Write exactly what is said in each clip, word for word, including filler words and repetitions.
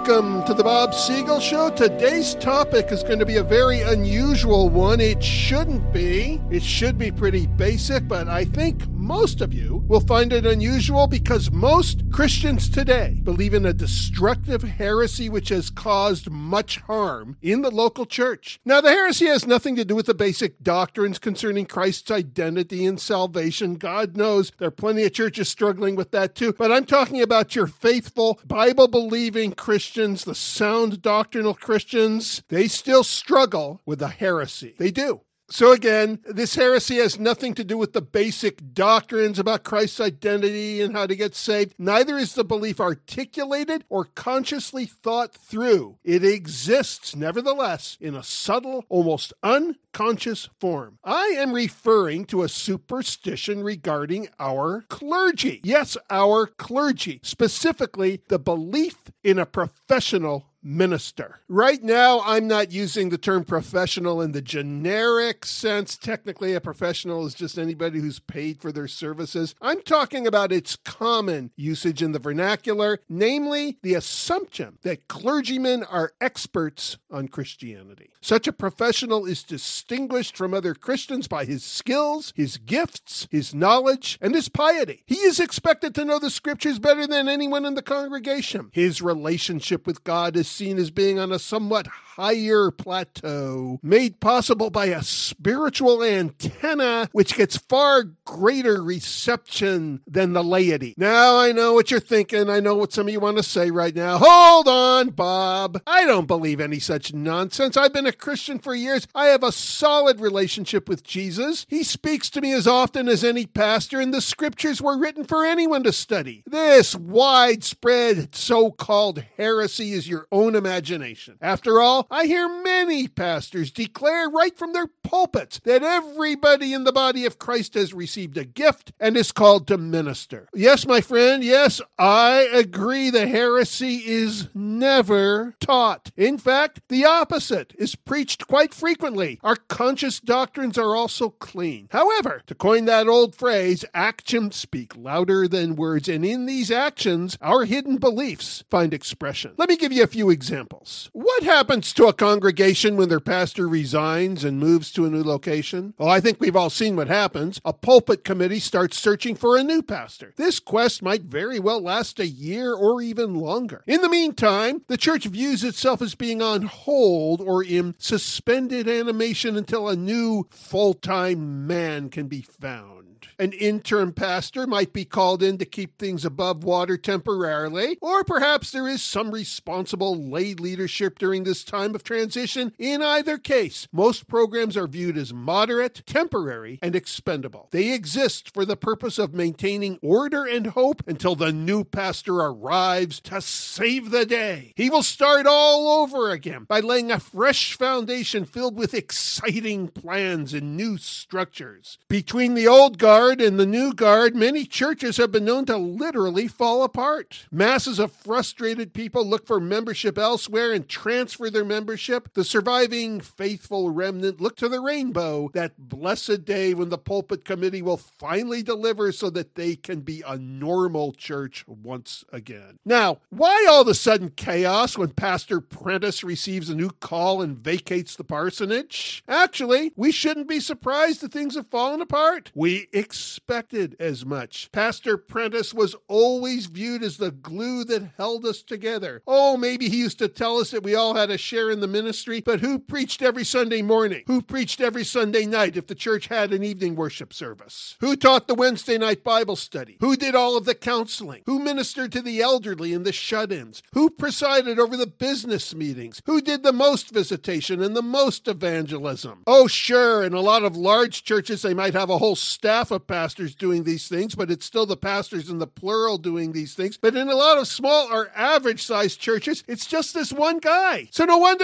Welcome to the Bob Siegel Show. Today's topic is going to be a very unusual one. It shouldn't be. It should be pretty basic, but I think most of you will find it unusual because most Christians today believe in a destructive heresy which has caused much harm in the local church. Now, the heresy has nothing to do with the basic doctrines concerning Christ's identity and salvation. God knows there are plenty of churches struggling with that too, but I'm talking about your faithful, Bible-believing Christians, the sound doctrinal Christians. They still struggle with the heresy. They do. So again, this heresy has nothing to do with the basic doctrines about Christ's identity and how to get saved. Neither is the belief articulated or consciously thought through. It exists, nevertheless, in a subtle, almost unconscious form. I am referring to a superstition regarding our clergy. Yes, our clergy. Specifically, the belief in a professional minister. Right now, I'm not using the term professional in the generic sense. Technically, a professional is just anybody who's paid for their services. I'm talking about its common usage in the vernacular, namely the assumption that clergymen are experts on Christianity. Such a professional is distinguished from other Christians by his skills, his gifts, his knowledge, and his piety. He is expected to know the scriptures better than anyone in the congregation. His relationship with God is seen as being on a somewhat higher plateau, made possible by a spiritual antenna which gets far greater reception than the laity. Now, I know what you're thinking. I know what some of you want to say right now. Hold on, Bob. I don't believe any such nonsense. I've been a Christian for years. I have a solid relationship with Jesus. He speaks to me as often as any pastor, and the scriptures were written for anyone to study. This widespread so-called heresy is your own imagination. After all, I hear many pastors declare right from their pulpits that everybody in the body of Christ has received a gift and is called to minister. Yes, my friend, yes, I agree the heresy is never taught. In fact, the opposite is preached quite frequently. Our conscious doctrines are also clean. However, to coin that old phrase, actions speak louder than words, and in these actions, our hidden beliefs find expression. Let me give you a few examples. What happens to a congregation when their pastor resigns and moves to a new location? Well, I think we've all seen what happens. A pulpit committee starts searching for a new pastor. This quest might very well last a year or even longer. In the meantime, the church views itself as being on hold or in suspended animation until a new full-time man can be found. An interim pastor might be called in to keep things above water temporarily, or perhaps there is some responsible lay leadership during this time of transition. In either case, most programs are viewed as moderate, temporary, and expendable. They exist for the purpose of maintaining order and hope until the new pastor arrives to save the day. He will start all over again by laying a fresh foundation filled with exciting plans and new structures. Between the old guard and the new guard, many churches have been known to literally fall apart. Masses of frustrated people look for membership elsewhere and transfer their membership. The surviving faithful remnant look to the rainbow, that blessed day when the pulpit committee will finally deliver so that they can be a normal church once again. Now, why all of a sudden chaos when Pastor Prentice receives a new call and vacates the parsonage? Actually, we shouldn't be surprised that things have fallen apart. We expected as much. Pastor Prentice was always viewed as the glue that held us together. Oh, maybe he used to tell us that we all had a share in the ministry, but who preached every Sunday morning? Who preached every Sunday night if the church had an evening worship service? Who taught the Wednesday night Bible study? Who did all of the counseling? Who ministered to the elderly and the shut-ins? Who presided over the business meetings? Who did the most visitation and the most evangelism? Oh, sure, in a lot of large churches, they might have a whole staff of pastors doing these things, but it's still the pastors in the plural doing these things. But in a lot of small or average-sized churches, it's just this one guy. So no wonder the body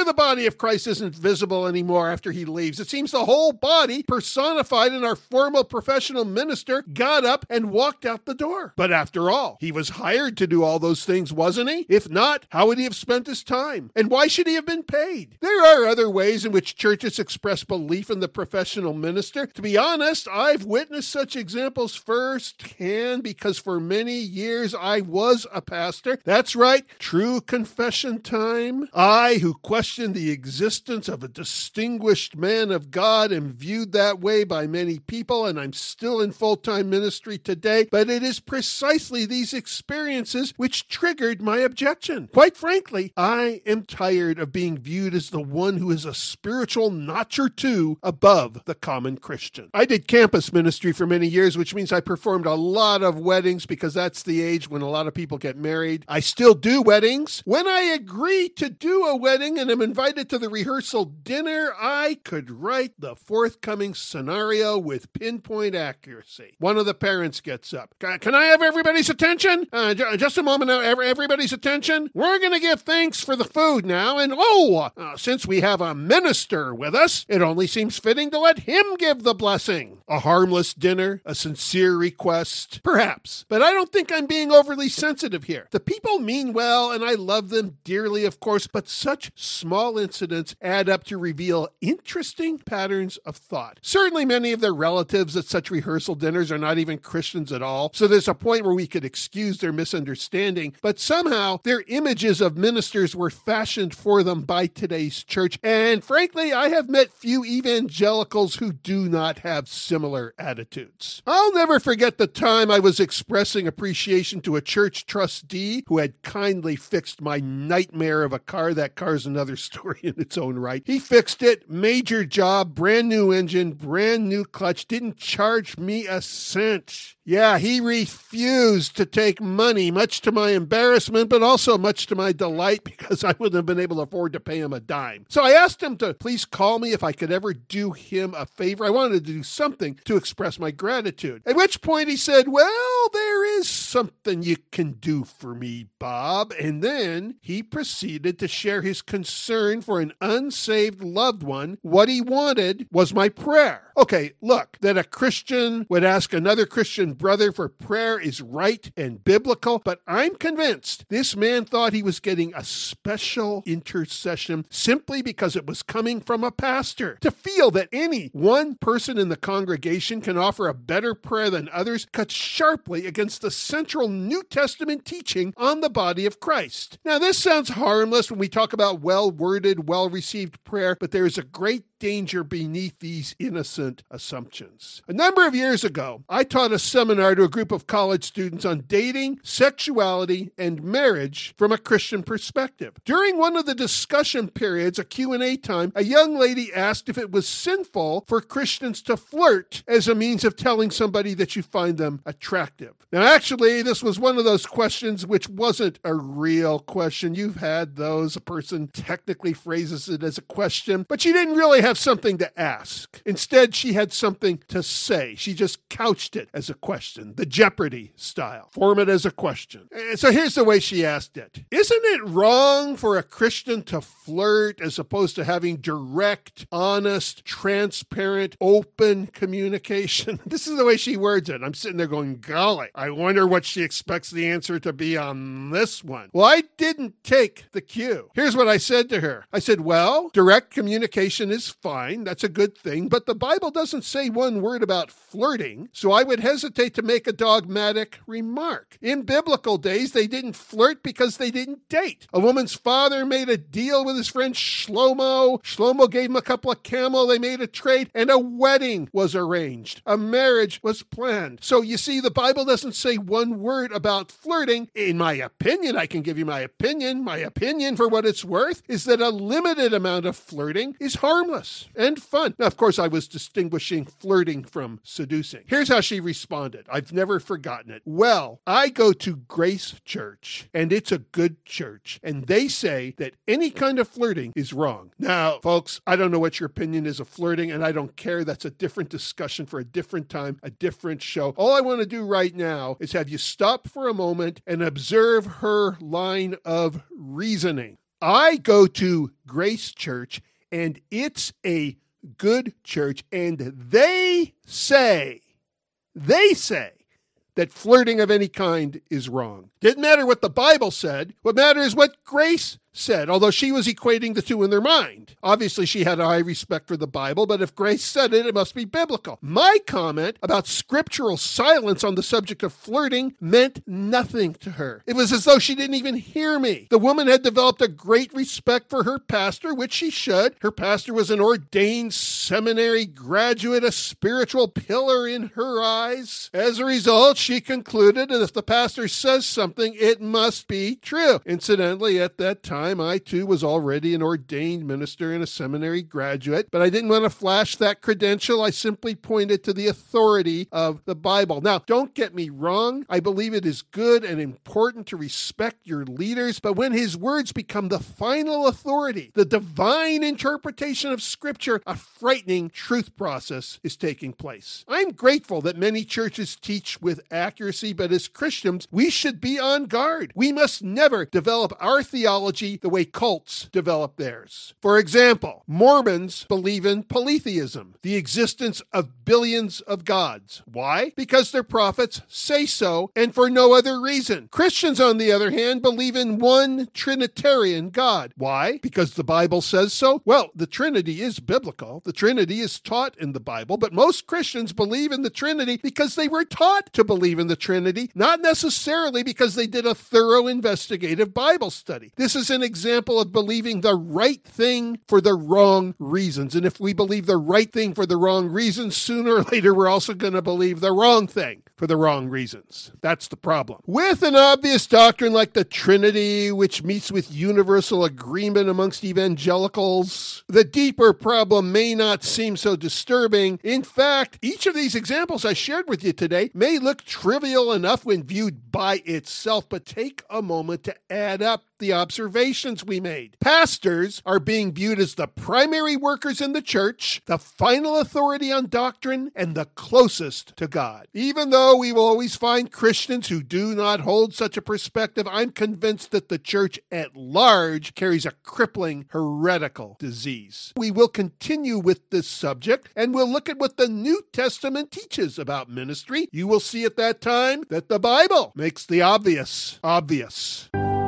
of Christ isn't visible anymore after he leaves. It seems the whole body, personified in our formal professional minister, got up and walked out the door. But after all, he was hired to do all those things, wasn't he? If not, how would he have spent his time? And why should he have been paid? There are other ways in which churches express belief in the professional minister. To be honest, I've witnessed such examples firsthand because for many years I was a pastor. That's right, true confession time. I, who questioned the existence of a distinguished man of God, am viewed that way by many people, and I'm still in full-time ministry today, but it is precisely these experiences which triggered my objection. Quite frankly, I am tired of being viewed as the one who is a spiritual notch or two above the common Christian. I did campus ministry for many years, which means I performed a lot of weddings because that's the age when a lot of people get married. I still do weddings. When I agree to do a wedding and am invited to the rehearsal dinner, I could write the forthcoming scenario with pinpoint accuracy. One of the parents gets up. Can I have everybody's attention? Uh, j- just a moment now, everybody's attention. We're going to give thanks for the food now, and oh, uh, since we have a minister with us, it only seems fitting to let him give the blessing. A harmless dinner, a sincere request, perhaps, but I don't think I'm being overly sensitive here. The people mean well, and I love them dearly, of course, but such small incidents add up to reveal interesting patterns of thought. Certainly many of their relatives at such rehearsal dinners are not even Christians at all, so there's a point where we could excuse their misunderstanding, but somehow their images of ministers were fashioned for them by today's church, and frankly, I have met few evangelicals who do not have similar attitudes. I'll never forget the time I was expressing appreciation to a church trustee who had kindly fixed my nightmare of a car. That car's another story in its own right. He fixed it, major job, brand new engine, brand new clutch, didn't charge me a cent. Yeah, he refused to take money, much to my embarrassment, but also much to my delight because I wouldn't have been able to afford to pay him a dime. So I asked him to please call me if I could ever do him a favor. I wanted to do something to express my gratitude. At which point he said, well, there is something you can do for me, Bob. And then he proceeded to share his concern for an unsaved loved one. What he wanted was my prayer. Okay, look, that a Christian would ask another Christian brother for prayer is right and biblical, but I'm convinced this man thought he was getting a special intercession simply because it was coming from a pastor. To feel that any one person in the congregation can offer a better prayer than others cuts sharply against the central New Testament teaching on the body of Christ. Now, this sounds harmless when we talk about well-worded, well-received prayer, but there is a great danger beneath these innocent assumptions. A number of years ago, I taught a seminar to a group of college students on dating, sexuality, and marriage from a Christian perspective. During one of the discussion periods, a Q and A time, a young lady asked if it was sinful for Christians to flirt as a means of telling somebody that you find them attractive. Now, actually, this was one of those questions which wasn't a real question. You've had those. A person technically phrases it as a question, but she didn't really have something to ask. Instead, she had something to say. She just couched it as a question, the Jeopardy style. Form it as a question. And so here's the way she asked it. Isn't it wrong for a Christian to flirt as opposed to having direct, honest, transparent, open communication? This is the way she words it. I'm sitting there going, golly, I wonder what she expects the answer to be on this one. Well, I didn't take the cue. Here's what I said to her. I said, well, direct communication is fine. That's a good thing. But the Bible doesn't say one word about flirting, so I would hesitate to make a dogmatic remark. In biblical days, they didn't flirt because they didn't date. A woman's father made a deal with his friend Shlomo. Shlomo gave him a couple of camel. They made a trade, and a wedding was arranged. A marriage was planned. So you see, the Bible doesn't say one word about flirting. In my opinion, I can give you my opinion. My opinion, for what it's worth, is that a limited amount of flirting is harmless and fun. Now, of course, I was distinguishing flirting from seducing. Here's how she responded. I've never forgotten it. Well, I go to Grace Church, and it's a good church, and they say that any kind of flirting is wrong. Now, folks, I don't know what your opinion is of flirting, and I don't care. That's a different discussion for a different time, a different show. All I want to do right now is have you stop for a moment and observe her line of reasoning. I go to Grace Church, and it's a good church, and they say, they say, that flirting of any kind is wrong. Didn't matter what the Bible said. What matters is what Grace said, although she was equating the two in their mind. Obviously, she had a high respect for the Bible, but if Grace said it, it must be biblical. My comment about scriptural silence on the subject of flirting meant nothing to her. It was as though she didn't even hear me. The woman had developed a great respect for her pastor, which she should. Her pastor was an ordained seminary graduate, a spiritual pillar in her eyes. As a result, she concluded that if the pastor says something, it must be true. Incidentally, at that time, I too was already an ordained minister and a seminary graduate, but I didn't want to flash that credential. I simply pointed to the authority of the Bible. Now, don't get me wrong. I believe it is good and important to respect your leaders, but when his words become the final authority, the divine interpretation of Scripture, a frightening truth process is taking place. I'm grateful that many churches teach with accuracy, but as Christians, we should be on guard. We must never develop our theology the way cults develop theirs. For example, Mormons believe in polytheism, the existence of billions of gods. Why? Because their prophets say so, and for no other reason. Christians, on the other hand, believe in one Trinitarian God. Why? Because the Bible says so? Well, the Trinity is biblical. The Trinity is taught in the Bible, but most Christians believe in the Trinity because they were taught to believe in the Trinity, not necessarily because they did a thorough investigative Bible study. This is an example of believing the right thing for the wrong reasons. And if we believe the right thing for the wrong reasons, sooner or later we're also going to believe the wrong thing for the wrong reasons. That's the problem. With an obvious doctrine like the Trinity, which meets with universal agreement amongst evangelicals, the deeper problem may not seem so disturbing. In fact, each of these examples I shared with you today may look trivial enough when viewed by itself, but take a moment to add up the observations we made. Pastors are being viewed as the primary workers in the church, the final authority on doctrine, and the closest to God. Even though we will always find Christians who do not hold such a perspective, I'm convinced that the church at large carries a crippling heretical disease. We will continue with this subject, and we'll look at what the New Testament teaches about ministry. You will see at that time that the Bible makes the obvious obvious.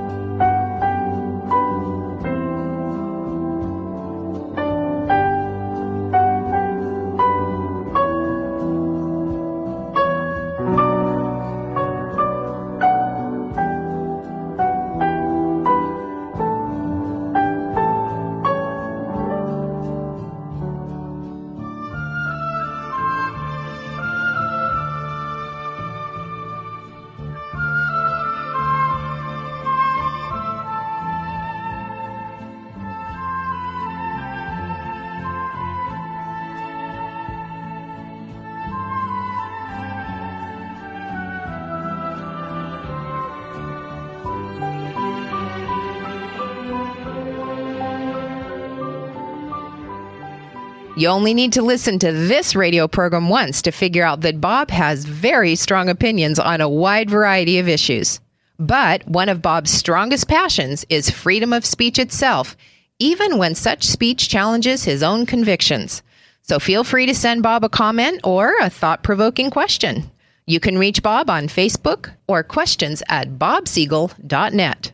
You only need to listen to this radio program once to figure out that Bob has very strong opinions on a wide variety of issues. But one of Bob's strongest passions is freedom of speech itself, even when such speech challenges his own convictions. So feel free to send Bob a comment or a thought-provoking question. You can reach Bob on Facebook or questions at bob siegel dot net.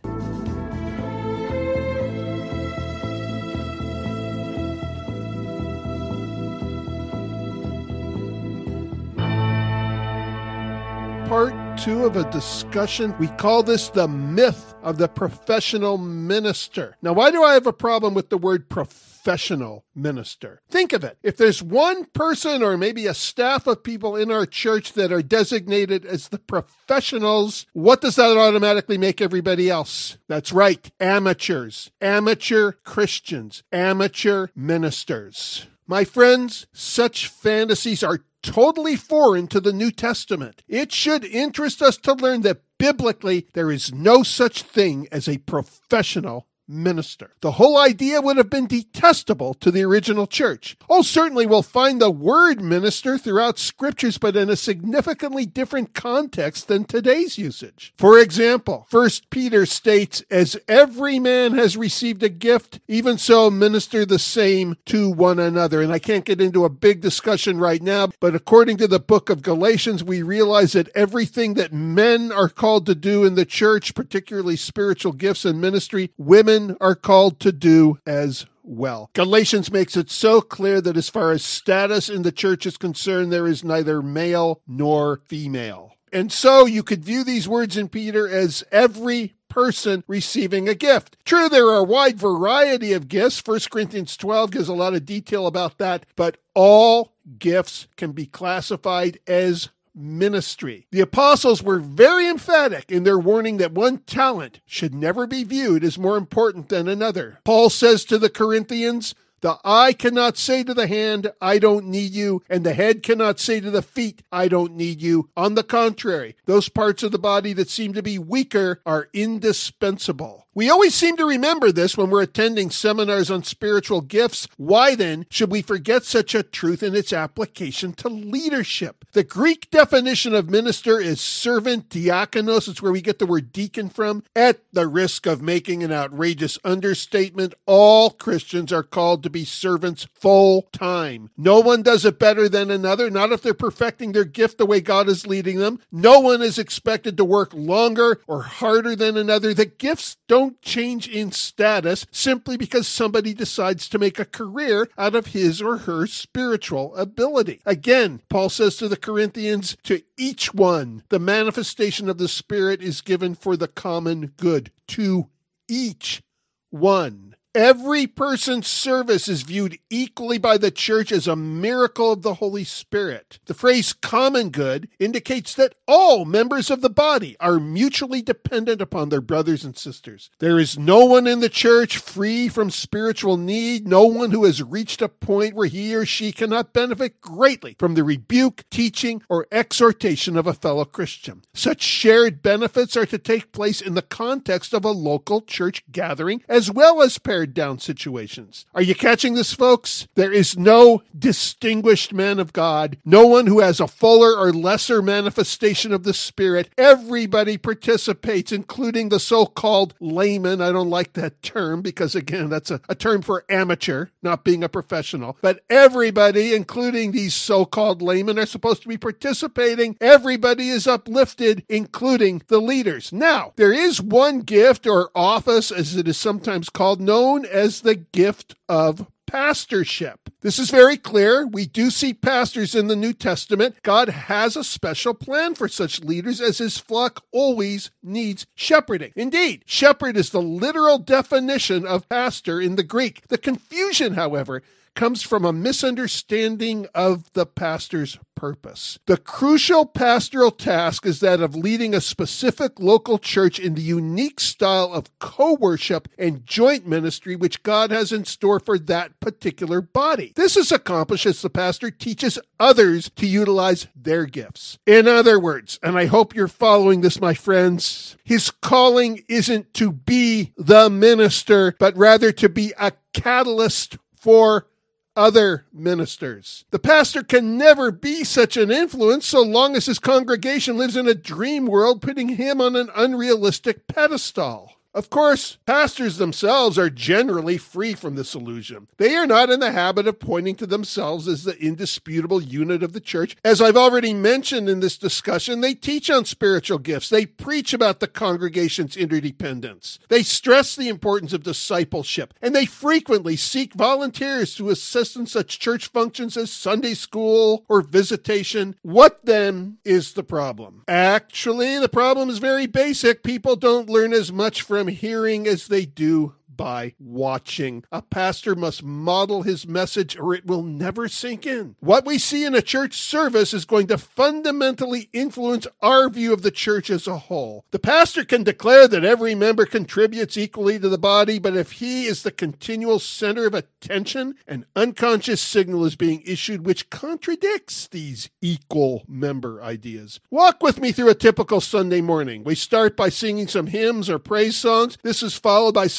Part two of a discussion. We call this the myth of the professional minister. Now, why do I have a problem with the word professional minister? Think of it. If there's one person or maybe a staff of people in our church that are designated as the professionals, what does that automatically make everybody else? That's right, amateurs, amateur Christians, amateur ministers. My friends, such fantasies are totally foreign to the New Testament. It should interest us to learn that biblically there is no such thing as a professional minister. The whole idea would have been detestable to the original church. Oh, certainly we'll find the word minister throughout scriptures, but in a significantly different context than today's usage. For example, First Peter states, as every man has received a gift, even so minister the same to one another. And I can't get into a big discussion right now, but according to the book of Galatians, we realize that everything that men are called to do in the church, particularly spiritual gifts and ministry, women are called to do as well. Galatians makes it so clear that as far as status in the church is concerned, there is neither male nor female. And so you could view these words in Peter as every person receiving a gift. True, there are a wide variety of gifts. First Corinthians twelve gives a lot of detail about that, but all gifts can be classified as ministry. The apostles were very emphatic in their warning that one talent should never be viewed as more important than another. Paul says to the Corinthians, the eye cannot say to the hand, I don't need you, and the head cannot say to the feet, I don't need you. On the contrary, those parts of the body that seem to be weaker are indispensable. We always seem to remember this when we're attending seminars on spiritual gifts. Why then should we forget such a truth in its application to leadership? The Greek definition of minister is servant, diakonos. It's where we get the word deacon from. At the risk of making an outrageous understatement, all Christians are called to be servants full time. No one does it better than another, not if they're perfecting their gift the way God is leading them. No one is expected to work longer or harder than another. The gifts don't change in status simply because somebody decides to make a career out of his or her spiritual ability. Again, Paul says to the Corinthians, to each one, the manifestation of the Spirit is given for the common good. To each one. Every person's service is viewed equally by the church as a miracle of the Holy Spirit. The phrase common good indicates that all members of the body are mutually dependent upon their brothers and sisters. There is no one in the church free from spiritual need, no one who has reached a point where he or she cannot benefit greatly from the rebuke, teaching, or exhortation of a fellow Christian. Such shared benefits are to take place in the context of a local church gathering as well as pared down situations. Are you catching this, folks? There is no distinguished man of God, no one who has a fuller or lesser manifestation of the Spirit. Everybody participates, including the so-called layman. I don't like that term because, again, that's a, a term for amateur, not being a professional. But everybody, including these so-called laymen, are supposed to be participating. Everybody is uplifted, including the leaders. Now, there is one gift or office, as it is sometimes called, known as the gift of pastorship. This is very clear. We do see pastors in the New Testament. God has a special plan for such leaders as his flock always needs shepherding. Indeed, shepherd is the literal definition of pastor in the Greek. The confusion, however, comes from a misunderstanding of the pastor's purpose. The crucial pastoral task is that of leading a specific local church in the unique style of co-worship and joint ministry which God has in store for that particular body. This is accomplished as the pastor teaches others to utilize their gifts. In other words, and I hope you're following this, my friends, his calling isn't to be the minister, but rather to be a catalyst for other ministers. The pastor can never be such an influence so long as his congregation lives in a dream world, putting him on an unrealistic pedestal. Of course, pastors themselves are generally free from this illusion. They are not in the habit of pointing to themselves as the indisputable unit of the church. As I've already mentioned in this discussion, they teach on spiritual gifts. They preach about the congregation's interdependence. They stress the importance of discipleship, and they frequently seek volunteers to assist in such church functions as Sunday school or visitation. What then is the problem? Actually, the problem is very basic. People don't learn as much from hearing as they do by watching. A pastor must model his message or it will never sink in. What we see in a church service is going to fundamentally influence our view of the church as a whole. The pastor can declare that every member contributes equally to the body, but if he is the continual center of attention, an unconscious signal is being issued which contradicts these equal member ideas. Walk with me through a typical Sunday morning. We start by singing some hymns or praise songs. This is followed by sometimes a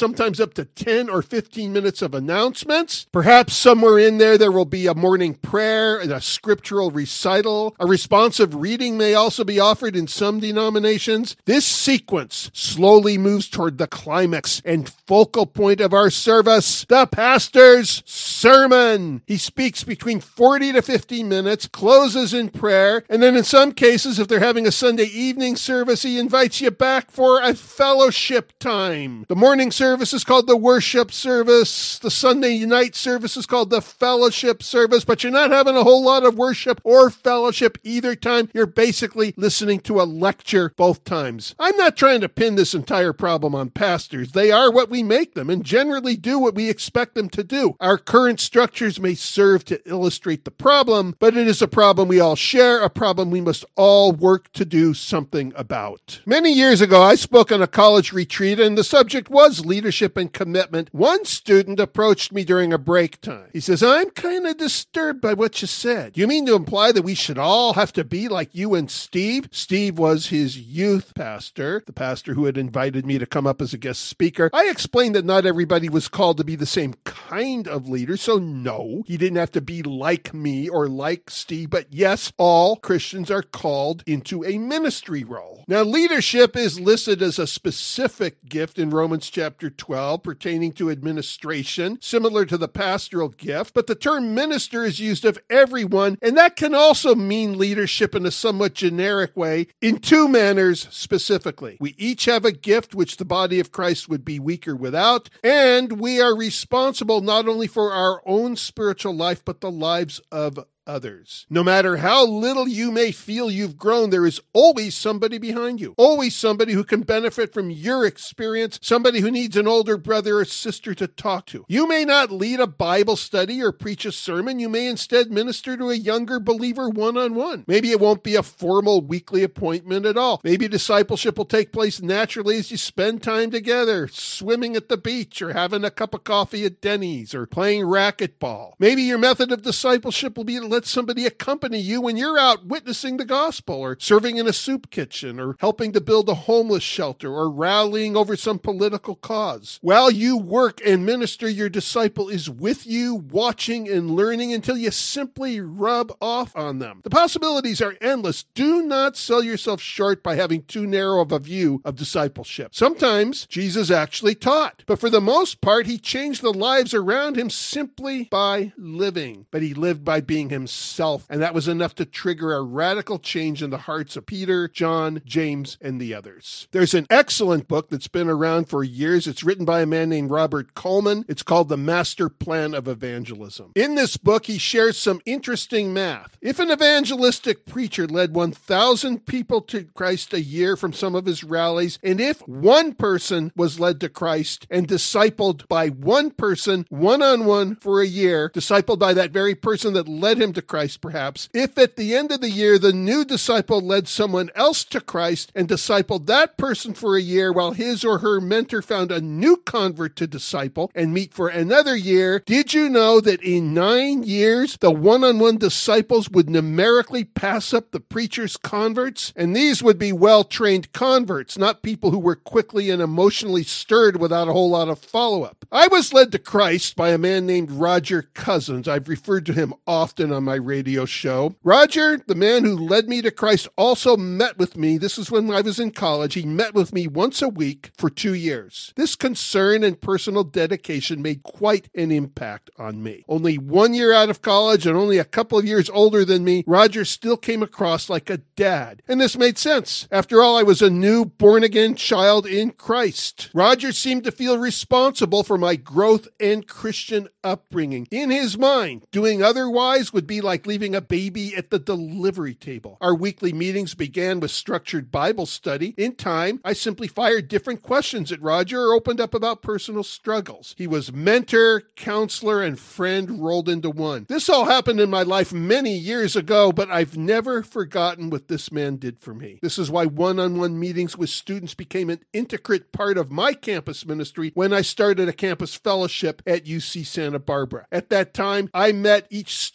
up to ten or fifteen minutes of announcements. Perhaps somewhere in there, there will be a morning prayer and a scriptural recital. A responsive reading may also be offered in some denominations. This sequence slowly moves toward the climax and focal point of our service, the pastor's sermon. He speaks between forty to fifty minutes, closes in prayer, and then in some cases, if they're having a Sunday evening service, he invites you back for a fellowship time. The morning service is called the worship service. The Sunday night service is called the fellowship service, but you're not having a whole lot of worship or fellowship either time. You're basically listening to a lecture both times. I'm not trying to pin this entire problem on pastors. They are what we make them and generally do what we expect them to do. Our current structures may serve to illustrate the problem, but it is a problem we all share, a problem we must all work to do something about. Many years ago, I spoke on a college retreat, and the subject was leadership and commitment. One student approached me during a break time. He says, I'm kind of disturbed by what you said. You mean to imply that we should all have to be like you and Steve? Steve was his youth pastor, the pastor who had invited me to come up as a guest speaker. I explained that not everybody was called to be the same kind of leader, so no, he didn't have to be like me or like Steve, but yes, all Christians are called into a ministry role. Now, leadership is listed as a specific gift in Romans chapter twelve pertaining to administration, similar to the pastoral gift, but the term minister is used of everyone, and that can also mean leadership in a somewhat generic way in two manners specifically. We each have a gift which the body of Christ would be weaker without, and we are responsible not only for our own spiritual life, but the lives of others. No matter how little you may feel you've grown, there is always somebody behind you, always somebody who can benefit from your experience, somebody who needs an older brother or sister to talk to. You may not lead a Bible study or preach a sermon. You may instead minister to a younger believer one-on-one. Maybe it won't be a formal weekly appointment at all. Maybe discipleship will take place naturally as you spend time together, swimming at the beach or having a cup of coffee at Denny's or playing racquetball. Maybe your method of discipleship will be to let somebody accompany you when you're out witnessing the gospel or serving in a soup kitchen or helping to build a homeless shelter or rallying over some political cause. While you work and minister, your disciple is with you, watching and learning until you simply rub off on them. The possibilities are endless. Do not sell yourself short by having too narrow of a view of discipleship. Sometimes Jesus actually taught, but for the most part, he changed the lives around him simply by living. But he lived by being himself. Himself, and that was enough to trigger a radical change in the hearts of Peter, John, James, and the others. There's an excellent book that's been around for years. It's written by a man named Robert Coleman. It's called The Master Plan of Evangelism. In this book, he shares some interesting math. If an evangelistic preacher led one thousand people to Christ a year from some of his rallies, and if one person was led to Christ and discipled by one person one-on-one for a year, discipled by that very person that led him to Christ perhaps, if at the end of the year the new disciple led someone else to Christ and discipled that person for a year while his or her mentor found a new convert to disciple and meet for another year, did you know that in nine years the one-on-one disciples would numerically pass up the preacher's converts? And these would be well-trained converts, not people who were quickly and emotionally stirred without a whole lot of follow-up. I was led to Christ by a man named Roger Cousins. I've referred to him often on my radio show. Roger, the man who led me to Christ, also met with me. This is when I was in college. He met with me once a week for two years. This concern and personal dedication made quite an impact on me. Only one year out of college and only a couple of years older than me, Roger still came across like a dad. And this made sense. After all, I was a new born-again child in Christ. Roger seemed to feel responsible for my growth and Christian upbringing. In his mind, doing otherwise would be like leaving a baby at the delivery table. Our weekly meetings began with structured Bible study. In time, I simply fired different questions at Roger or opened up about personal struggles. He was mentor, counselor, and friend rolled into one. This all happened in my life many years ago, but I've never forgotten what this man did for me. This is why one-on-one meetings with students became an intricate part of my campus ministry when I started a campus fellowship at U C Santa Barbara. At that time, I met each student in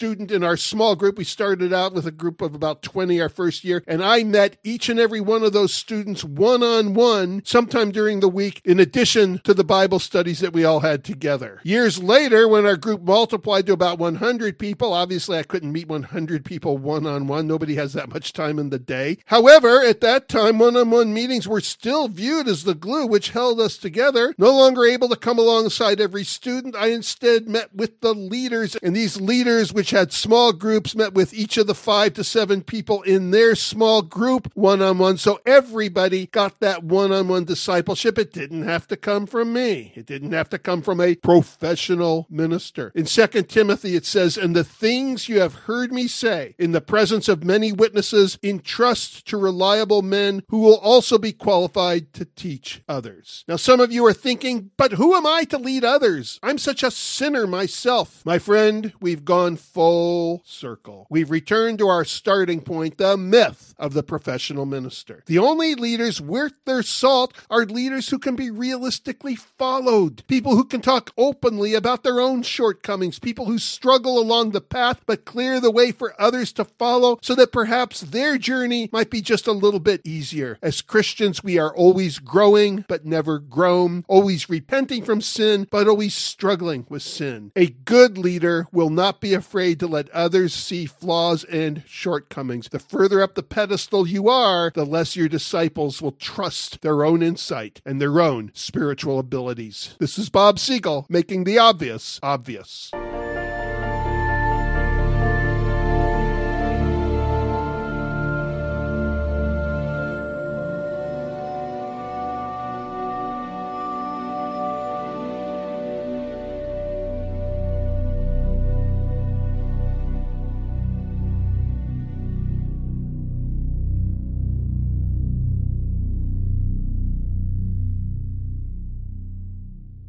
in our small group, we started out with a group of about twenty our first year, and I met each and every one of those students one-on-one sometime during the week, in addition to the Bible studies that we all had together. Years later, when our group multiplied to about one hundred people, obviously I couldn't meet one hundred people one-on-one. Nobody has that much time in the day. However, at that time, one-on-one meetings were still viewed as the glue which held us together. No longer able to come alongside every student, I instead met with the leaders, and these leaders, which had small groups, met with each of the five to seven people in their small group one-on-one, so everybody got that one-on-one discipleship. It didn't have to come from me. It didn't have to come from a professional minister. In Second Timothy, it says, "And the things you have heard me say in the presence of many witnesses, entrust to reliable men who will also be qualified to teach others." Now, some of you are thinking, but who am I to lead others? I'm such a sinner myself. My friend, we've gone full circle. We've returned to our starting point, the myth of the professional minister. The only leaders worth their salt are leaders who can be realistically followed, people who can talk openly about their own shortcomings, people who struggle along the path but clear the way for others to follow so that perhaps their journey might be just a little bit easier. As Christians, we are always growing but never grown, always repenting from sin but always struggling with sin. A good leader will not be afraid to let others see flaws and shortcomings. The further up the pedestal you are, the less your disciples will trust their own insight and their own spiritual abilities. This is Bob Siegel, making the obvious obvious.